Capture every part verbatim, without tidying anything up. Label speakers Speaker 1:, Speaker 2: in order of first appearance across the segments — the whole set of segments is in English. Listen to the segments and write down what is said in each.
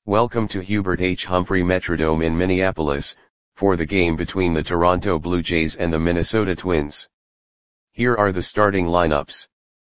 Speaker 1: Welcome to Hubert H. Humphrey Metrodome in Minneapolis, for the game between the Toronto Blue Jays and the Minnesota Twins. Here are the starting lineups.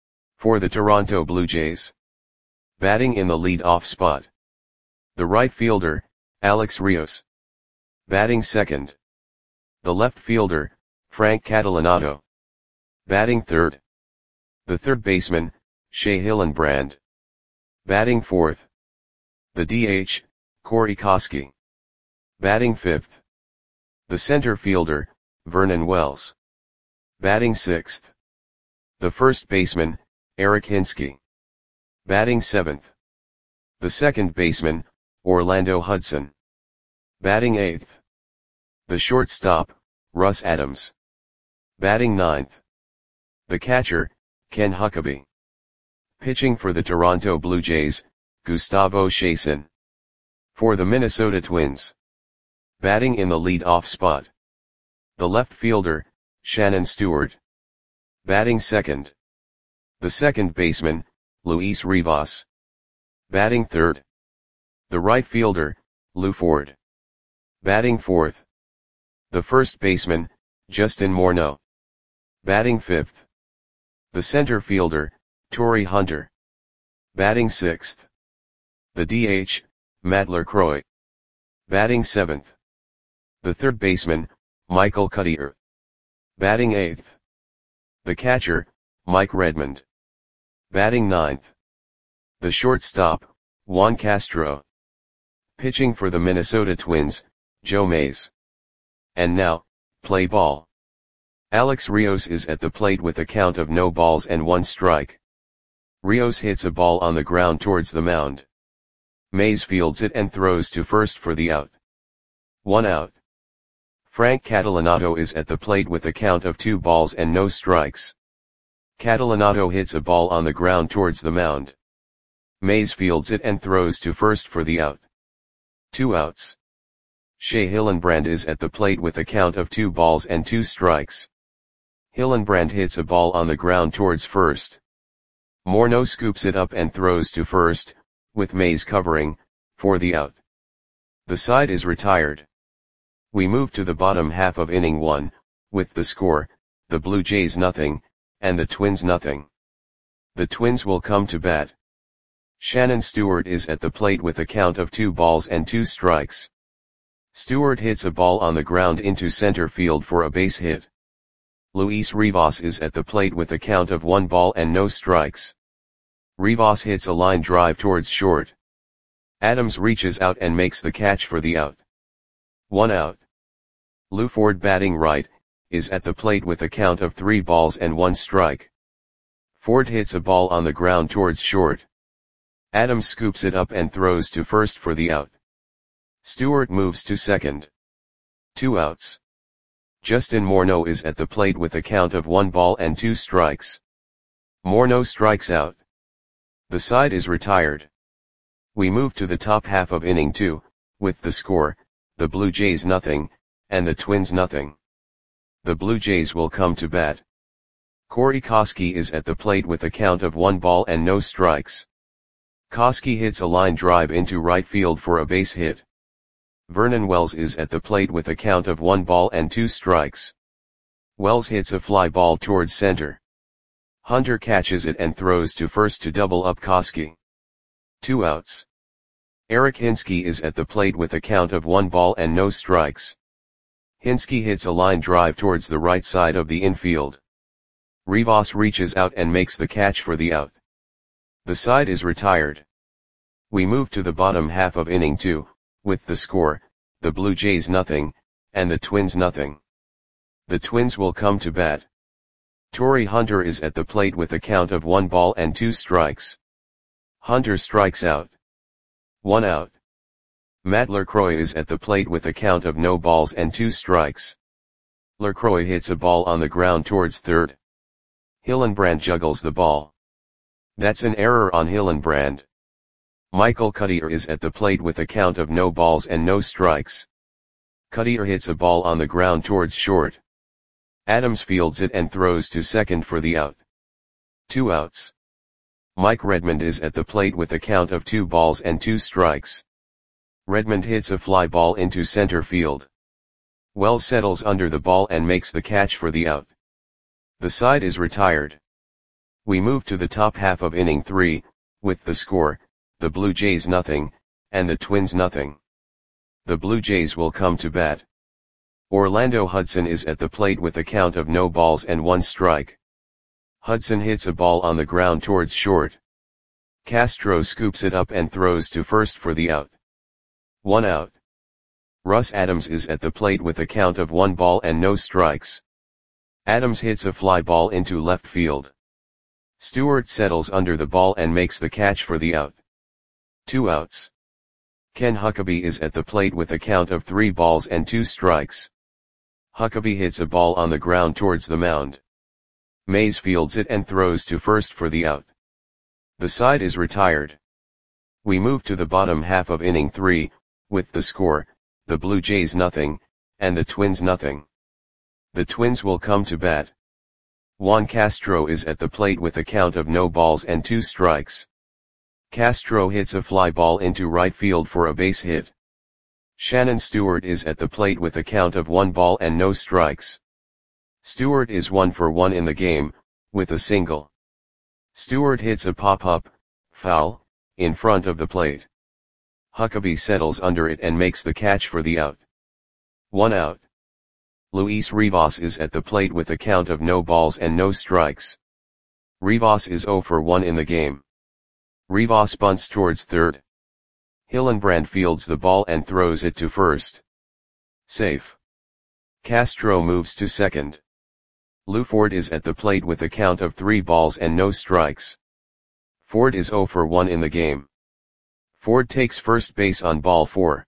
Speaker 1: For the Toronto Blue Jays. Batting in the lead-off spot. The right fielder, Alex Rios. Batting second. The left fielder, Frank Catalanotto. Batting third. The third baseman, Shea Hillenbrand. Batting fourth. The D H, Corey Koskie. Batting fifth. The center fielder, Vernon Wells. Batting sixth. The first baseman, Eric Hinske. Batting seventh. The second baseman, Orlando Hudson. Batting eighth. The shortstop, Russ Adams. Batting ninth. The catcher, Ken Huckabee. Pitching for the Toronto Blue Jays, Gustavo Chacin. For the Minnesota Twins. Batting in the lead-off spot. The left fielder, Shannon Stewart. Batting second. The second baseman, Luis Rivas. Batting third. The right fielder, Lou Ford. Batting fourth. The first baseman, Justin Morneau. Batting fifth. The center fielder, Torii Hunter. Batting sixth. The D H, Matt LaCroix. Batting seventh. The third baseman, Michael Cuddyer. Batting eighth. The catcher, Mike Redmond. Batting ninth. The shortstop, Juan Castro. Pitching for the Minnesota Twins, Joe Mays. And now, play ball. Alex Rios is at the plate with a count of no balls and one strike. Rios hits a ball on the ground towards the mound. Mays fields it and throws to first for the out. One out. Frank Catalanotto is at the plate with a count of two balls and no strikes. Catalanotto hits a ball on the ground towards the mound. Mays fields it and throws to first for the out. Two outs. Shea Hillenbrand is at the plate with a count of two balls and two strikes. Hillenbrand hits a ball on the ground towards first. Morneau scoops it up and throws to first, with Mays covering, for the out. The side is retired. We move to the bottom half of inning one, with the score, the Blue Jays nothing, and the Twins nothing. The Twins will come to bat. Shannon Stewart is at the plate with a count of two balls and two strikes. Stewart hits a ball on the ground into center field for a base hit. Luis Rivas is at the plate with a count of one ball and no strikes. Rivas hits a line drive towards short. Adams reaches out and makes the catch for the out. One out. Lou Ford, batting right, is at the plate with a count of three balls and one strike. Ford hits a ball on the ground towards short. Adams scoops it up and throws to first for the out. Stewart moves to second. Two outs. Justin Morneau is at the plate with a count of one ball and two strikes. Morneau strikes out. The side is retired. We move to the top half of inning two, with the score, the Blue Jays nothing, and the Twins nothing. The Blue Jays will come to bat. Corey Koskie is at the plate with a count of one ball and no strikes. Koskie hits a line drive into right field for a base hit. Vernon Wells is at the plate with a count of one ball and two strikes. Wells hits a fly ball towards center. Hunter catches it and throws to first to double up Koskie. Two outs. Eric Hinske is at the plate with a count of one ball and no strikes. Hinske hits a line drive towards the right side of the infield. Rivas reaches out and makes the catch for the out. The side is retired. We move to the bottom half of inning two, with the score, the Blue Jays nothing, and the Twins nothing. The Twins will come to bat. Torii Hunter is at the plate with a count of one ball and two strikes. Hunter strikes out. One out. Matt LaCroix is at the plate with a count of no balls and two strikes. LaCroix hits a ball on the ground towards third. Hillenbrand juggles the ball. That's an error on Hillenbrand. Michael Cuddyer is at the plate with a count of no balls and no strikes. Cuddyer hits a ball on the ground towards short. Adams fields it and throws to second for the out. Two outs. Mike Redmond is at the plate with a count of two balls and two strikes. Redmond hits a fly ball into center field. Wells settles under the ball and makes the catch for the out. The side is retired. We move to the top half of inning three, with the score, the Blue Jays nothing, and the Twins nothing. The Blue Jays will come to bat. Orlando Hudson is at the plate with a count of no balls and one strike. Hudson hits a ball on the ground towards short. Castro scoops it up and throws to first for the out. One out. Russ Adams is at the plate with a count of one ball and no strikes. Adams hits a fly ball into left field. Stewart settles under the ball and makes the catch for the out. Two outs. Ken Huckabee is at the plate with a count of three balls and two strikes. Huckabee hits a ball on the ground towards the mound. Mays fields it and throws to first for the out. The side is retired. We move to the bottom half of inning three, with the score, the Blue Jays nothing, and the Twins nothing. The Twins will come to bat. Juan Castro is at the plate with a count of no balls and two strikes. Castro hits a fly ball into right field for a base hit. Shannon Stewart is at the plate with a count of one ball and no strikes. Stewart is one for one in the game, with a single. Stewart hits a pop-up, foul, in front of the plate. Huckabee settles under it and makes the catch for the out. One out. Luis Rivas is at the plate with a count of no balls and no strikes. Rivas is zero for one in the game. Rivas bunts towards third. Hillenbrand fields the ball and throws it to first. Safe. Castro moves to second. Lou Ford is at the plate with a count of three balls and no strikes. Ford is zero for one in the game. Ford takes first base on ball four.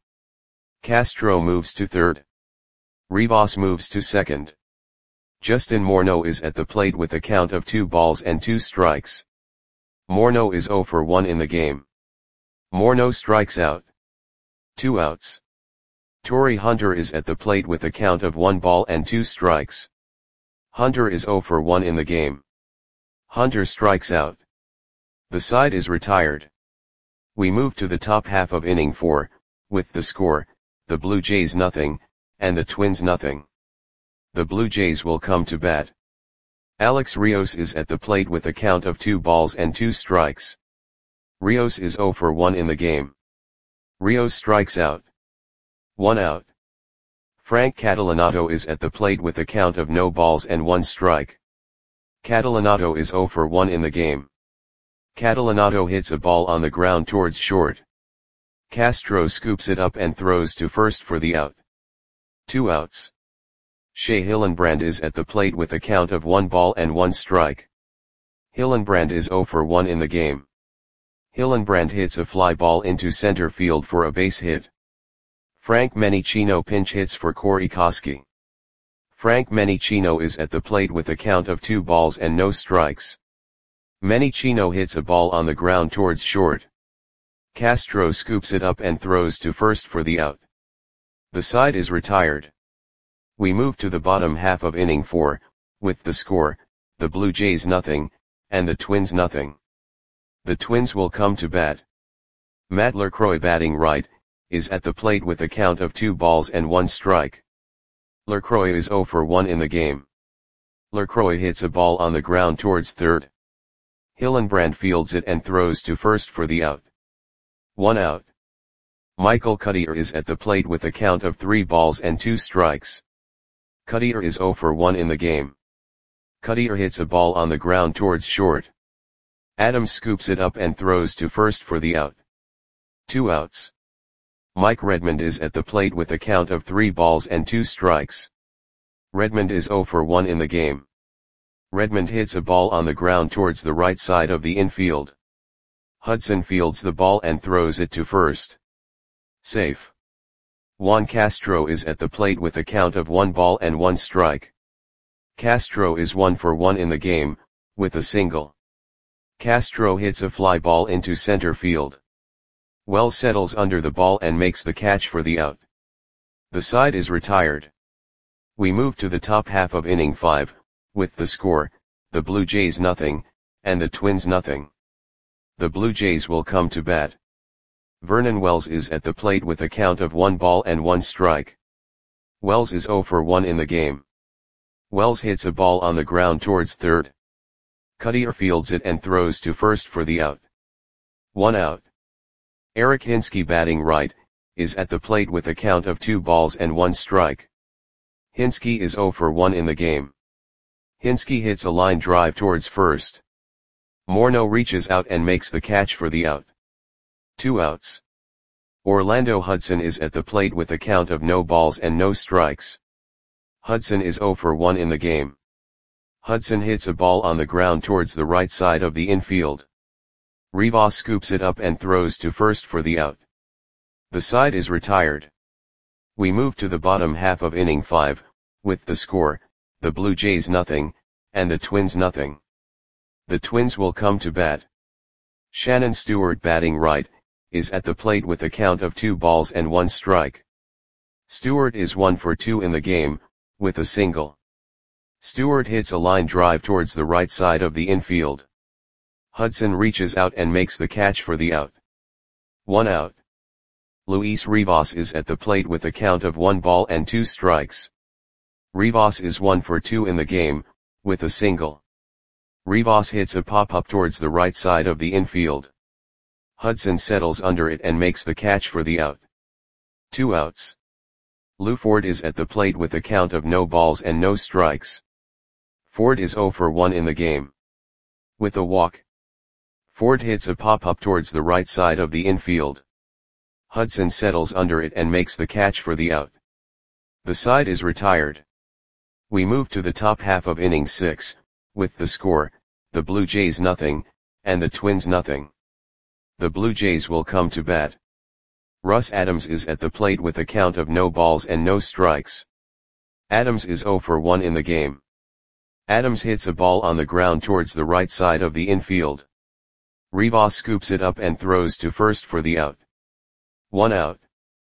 Speaker 1: Castro moves to third. Rivas moves to second. Justin Morneau is at the plate with a count of two balls and two strikes. Morneau is zero for one in the game. Morneau strikes out. Two outs. Torrey Hunter is at the plate with a count of one ball and two strikes. Hunter is zero for one in the game. Hunter strikes out. The side is retired. We move to the top half of inning four, with the score, the Blue Jays nothing, and the Twins nothing. The Blue Jays will come to bat. Alex Rios is at the plate with a count of two balls and two strikes. Rios is zero for one in the game. Rios strikes out. One out. Frank Catalanato is at the plate with a count of no balls and one strike. Catalanato is zero for one in the game. Catalanato hits a ball on the ground towards short. Castro scoops it up and throws to first for the out. Two outs. Shea Hillenbrand is at the plate with a count of one ball and one strike. Hillenbrand is zero for one in the game. Hillenbrand hits a fly ball into center field for a base hit. Frank Menicino pinch hits for Corey Koski. Frank Menicino is at the plate with a count of two balls and no strikes. Menicino hits a ball on the ground towards short. Castro scoops it up and throws to first for the out. The side is retired. We move to the bottom half of inning four, with the score, the Blue Jays nothing, and the Twins nothing. The Twins will come to bat. Matt LaCroix batting right, is at the plate with a count of two balls and one strike. LaCroix is zero for one in the game. LaCroix hits a ball on the ground towards third. Hillenbrand fields it and throws to first for the out. One out. Michael Cuddyer is at the plate with a count of three balls and two strikes. Cuddyer is zero for one in the game. Cuddyer hits a ball on the ground towards short. Adams scoops it up and throws to first for the out. Two outs. Mike Redmond is at the plate with a count of three balls and two strikes. Redmond is zero for one in the game. Redmond hits a ball on the ground towards the right side of the infield. Hudson fields the ball and throws it to first. Safe. Juan Castro is at the plate with a count of one ball and one strike. Castro is one for one in the game, with a single. Castro hits a fly ball into center field. Wells settles under the ball and makes the catch for the out. The side is retired. We move to the top half of inning five, with the score, the Blue Jays nothing, and the Twins nothing. The Blue Jays will come to bat. Vernon Wells is at the plate with a count of one ball and one strike. Wells is zero for one in the game. Wells hits a ball on the ground towards third. Cutter fields it and throws to first for the out. One out. Eric Hinske, batting right, is at the plate with a count of two balls and one strike. Hinske is zero for one in the game. Hinske hits a line drive towards first. Morneau reaches out and makes the catch for the out. Two outs. Orlando Hudson is at the plate with a count of no balls and no strikes. Hudson is zero for one in the game. Hudson hits a ball on the ground towards the right side of the infield. Rivas scoops it up and throws to first for the out. The side is retired. We move to the bottom half of inning five, with the score, the Blue Jays nothing, and the Twins nothing. The Twins will come to bat. Shannon Stewart, batting right, is at the plate with a count of two balls and one strike. Stewart is one for two in the game, with a single. Stewart hits a line drive towards the right side of the infield. Hudson reaches out and makes the catch for the out. One out. Luis Rivas is at the plate with a count of one ball and two strikes. Rivas is one for two in the game, with a single. Rivas hits a pop-up towards the right side of the infield. Hudson settles under it and makes the catch for the out. Two outs. Lou Ford is at the plate with a count of no balls and no strikes. Ford is zero for one in the game. With a walk. Ford hits a pop-up towards the right side of the infield. Hudson settles under it and makes the catch for the out. The side is retired. We move to the top half of inning six, with the score, the Blue Jays nothing, and the Twins nothing. The Blue Jays will come to bat. Russ Adams is at the plate with a count of no balls and no strikes. Adams is zero for one in the game. Adams hits a ball on the ground towards the right side of the infield. Rivas scoops it up and throws to first for the out. One out.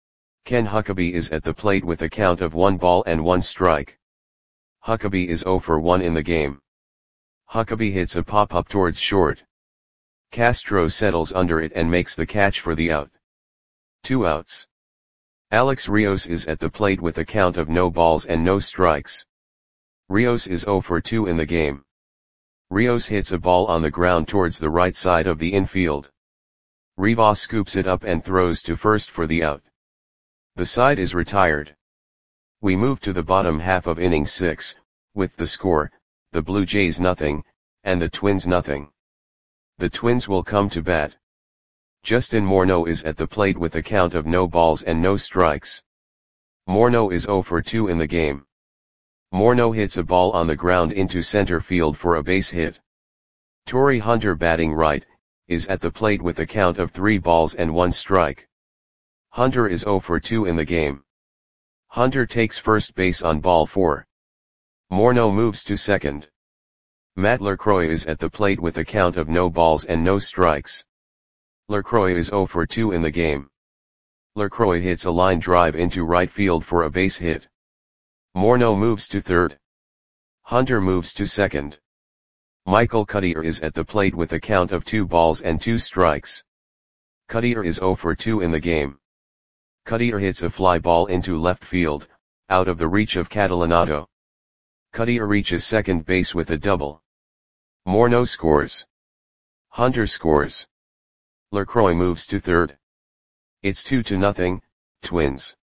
Speaker 1: Ken Huckabee is at the plate with a count of one ball and one strike. Huckabee is zero for one in the game. Huckabee hits a pop-up towards short. Castro settles under it and makes the catch for the out. Two outs. Alex Rios is at the plate with a count of no balls and no strikes. Rios is zero for two in the game. Rios hits a ball on the ground towards the right side of the infield. Rivas scoops it up and throws to first for the out. The side is retired. We move to the bottom half of inning six, with the score, the Blue Jays nothing, and the Twins nothing. The Twins will come to bat. Justin Morneau is at the plate with a count of no balls and no strikes. Morneau is zero for two in the game. Morneau hits a ball on the ground into center field for a base hit. Torrey Hunter, batting right, is at the plate with a count of three balls and one strike. Hunter is zero for two in the game. Hunter takes first base on ball four. Morneau moves to second. Matt LaCroix is at the plate with a count of no balls and no strikes. LaCroix is zero for two in the game. LaCroix hits a line drive into right field for a base hit. Morneau moves to third. Hunter moves to second. Michael Cutter is at the plate with a count of two balls and two strikes. Cutter is zero for two in the game. Cutter hits a fly ball into left field, out of the reach of Catalanato. Cutter reaches second base with a double. Morneau scores. Hunter scores. LaCroix moves to third. It's two to nothing, Twins.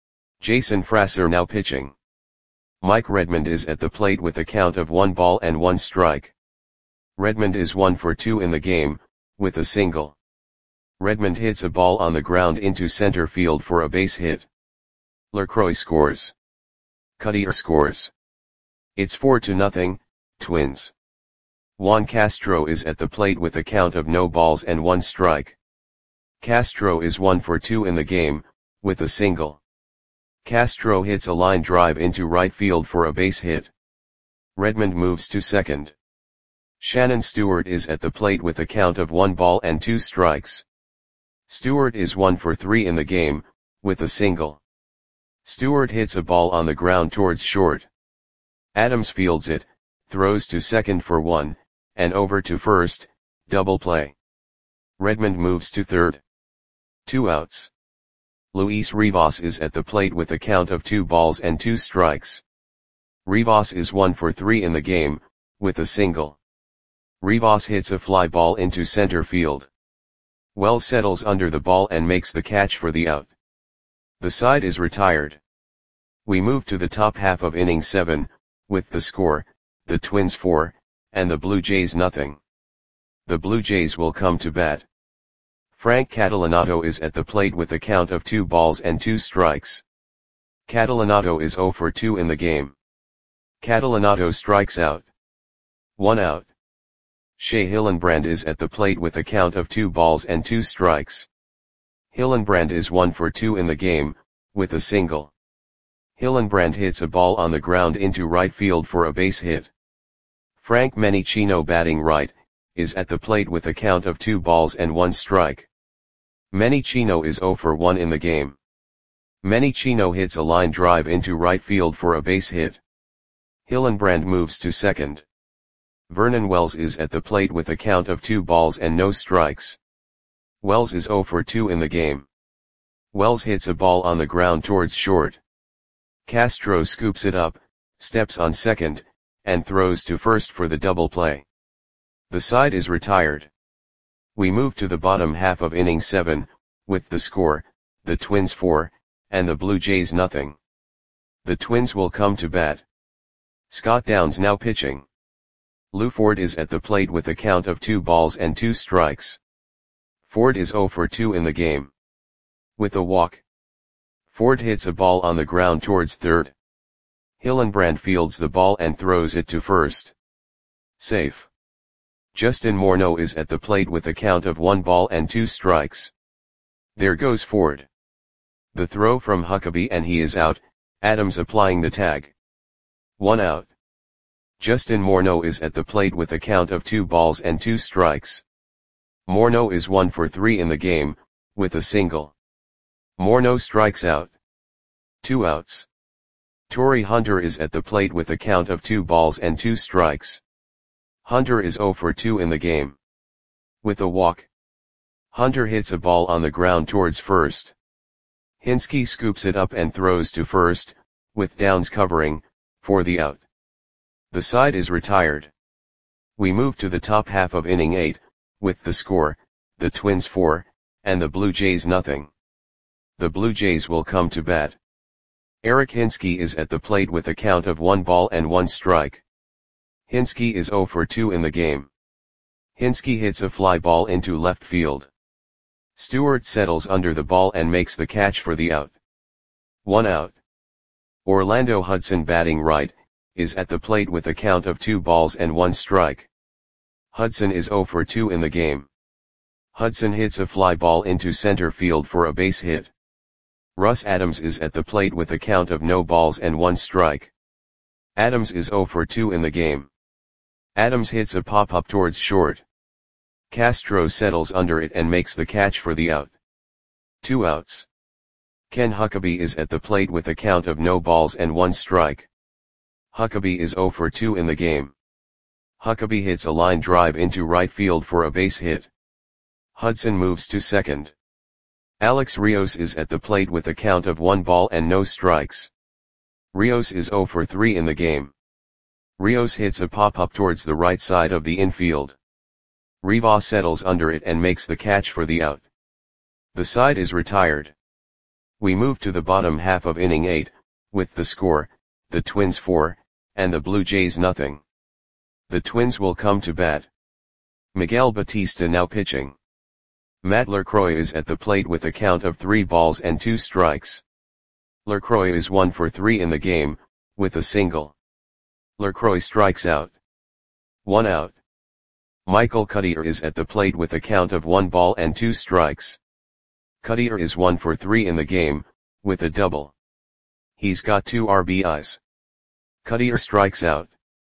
Speaker 1: Jason Frasser now pitching. Mike Redmond is at the plate with a count of one ball and one strike. Redmond is one for two in the game, with a single. Redmond hits a ball on the ground into center field for a base hit. LaCroix scores. Cutter scores. It's four to nothing, Twins. Juan Castro is at the plate with a count of no balls and one strike. Castro is one for two in the game, with a single. Castro hits a line drive into right field for a base hit. Redmond moves to second. Shannon Stewart is at the plate with a count of one ball and two strikes. Stewart is one for three in the game, with a single. Stewart hits a ball on the ground towards short. Adams fields it, throws to second for one, and over to first, double play. Redmond moves to third. Two outs. Luis Rivas is at the plate with a count of two balls and two strikes. Rivas is one for three in the game, with a single. Rivas hits a fly ball into center field. Wells settles under the ball and makes the catch for the out. The side is retired. We move to the top half of inning seven, with the score, the Twins four, and the Blue Jays nothing. The Blue Jays will come to bat. Frank Catalanotto is at the plate with a count of two balls and two strikes. Catalanotto is zero for two in the game. Catalanotto strikes out. One out. Shea Hillenbrand is at the plate with a count of two balls and two strikes. Hillenbrand is one for two in the game, with a single. Hillenbrand hits a ball on the ground into right field for a base hit. Frank Menicino, batting right, is at the plate with a count of two balls and one strike. Menicino is zero for one in the game. Menicino hits a line drive into right field for a base hit. Hillenbrand moves to second. Vernon Wells is at the plate with a count of two balls and no strikes. Wells is zero for two in the game. Wells hits a ball on the ground towards short. Castro scoops it up, steps on second, and throws to first for the double play. The side is retired. We move to the bottom half of inning seven, with the score, the Twins four, and the Blue Jays nothing. The Twins will come to bat. Scott Downs now pitching. Lou Ford is at the plate with a count of two balls and two strikes. Ford is zero for two in the game. With a walk. Ford hits a ball on the ground towards third. Hillenbrand fields the ball and throws it to first. Safe. Justin Morneau is at the plate with a count of one ball and two strikes. There goes Ford. The throw from Huckabee and he is out, Adams applying the tag. One out. Justin Morneau is at the plate with a count of two balls and two strikes. Morneau is one for three in the game, with a single. Morneau strikes out. Two outs. Torrey Hunter is at the plate with a count of two balls and two strikes. Hunter is zero for two in the game. With a walk. Hunter hits a ball on the ground towards first. Hinske scoops it up and throws to first, with Downs covering, for the out. The side is retired. We move to the top half of inning eight, with the score, the Twins four, and the Blue Jays nothing. The Blue Jays will come to bat. Eric Hinske is at the plate with a count of one ball and one strike. Hinske is zero for two in the game. Hinske hits a fly ball into left field. Stewart settles under the ball and makes the catch for the out. One out. Orlando Hudson, batting right, is at the plate with a count of two balls and one strike. Hudson is zero for two in the game. Hudson hits a fly ball into center field for a base hit. Russ Adams is at the plate with a count of no balls and one strike. Adams is zero for two in the game. Adams hits a pop-up towards short. Castro settles under it and makes the catch for the out. Two outs. Ken Huckabee is at the plate with a count of no balls and one strike. Huckabee is zero for two in the game. Huckabee hits a line drive into right field for a base hit. Hudson moves to second. Alex Rios is at the plate with a count of one ball and no strikes. Rios is zero for three in the game. Rios hits a pop-up towards the right side of the infield. Rivas settles under it and makes the catch for the out. The side is retired. We move to the bottom half of inning eight, with the score, the Twins four, and the Blue Jays nothing. The Twins will come to bat. Miguel Batista now pitching. Matt LaCroix is at the plate with a count of three balls and two strikes. LaCroix is one for three in the game, with a single. LaCroix strikes out. One out. Michael Cuddyer is at the plate with a count of one ball and two strikes. Cuddyer is one for three in the game, with a double. He's got two R B Is. Cuddyer strikes out.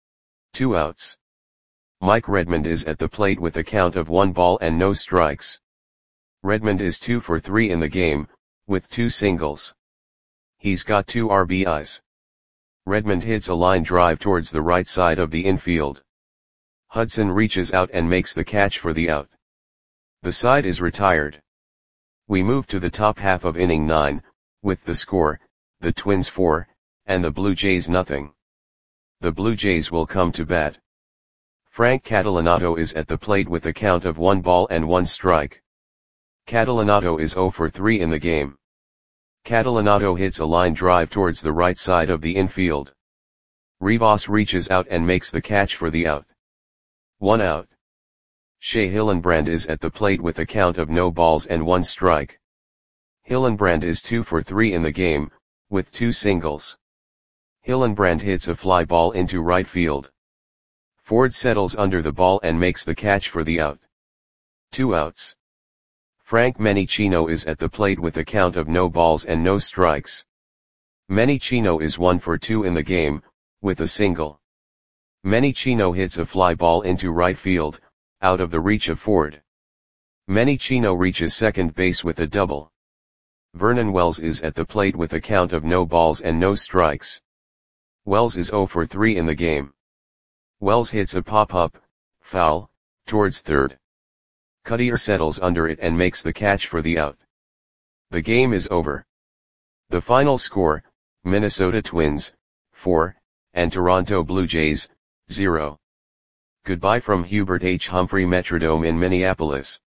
Speaker 1: Two outs. Mike Redmond is at the plate with a count of one ball and no strikes. Redmond is two for three in the game, with two singles. He's got two R B Is. Redmond hits a line drive towards the right side of the infield. Hudson reaches out and makes the catch for the out. The side is retired. We move to the top half of inning nine, with the score, the Twins four, and the Blue Jays nothing. The Blue Jays will come to bat. Frank Catalanotto is at the plate with a count of one ball and one strike. Catalanotto is zero for three in the game. Catalanotto hits a line drive towards the right side of the infield. Rivas reaches out and makes the catch for the out. One out. Shea Hillenbrand is at the plate with a count of no balls and one strike. Hillenbrand is two for three in the game, with two singles. Hillenbrand hits a fly ball into right field. Ford settles under the ball and makes the catch for the out. Two outs. Frank Menichino is at the plate with a count of no balls and no strikes. Menichino is one for two in the game, with a single. Menichino hits a fly ball into right field, out of the reach of Ford. Menichino reaches second base with a double. Vernon Wells is at the plate with a count of no balls and no strikes. Wells is zero for three in the game. Wells hits a pop-up, foul, towards third. Cuttier settles under it and makes the catch for the out. The game is over. The final score, Minnesota Twins, four, and Toronto Blue Jays, zero. Goodbye from Hubert H. Humphrey Metrodome in Minneapolis.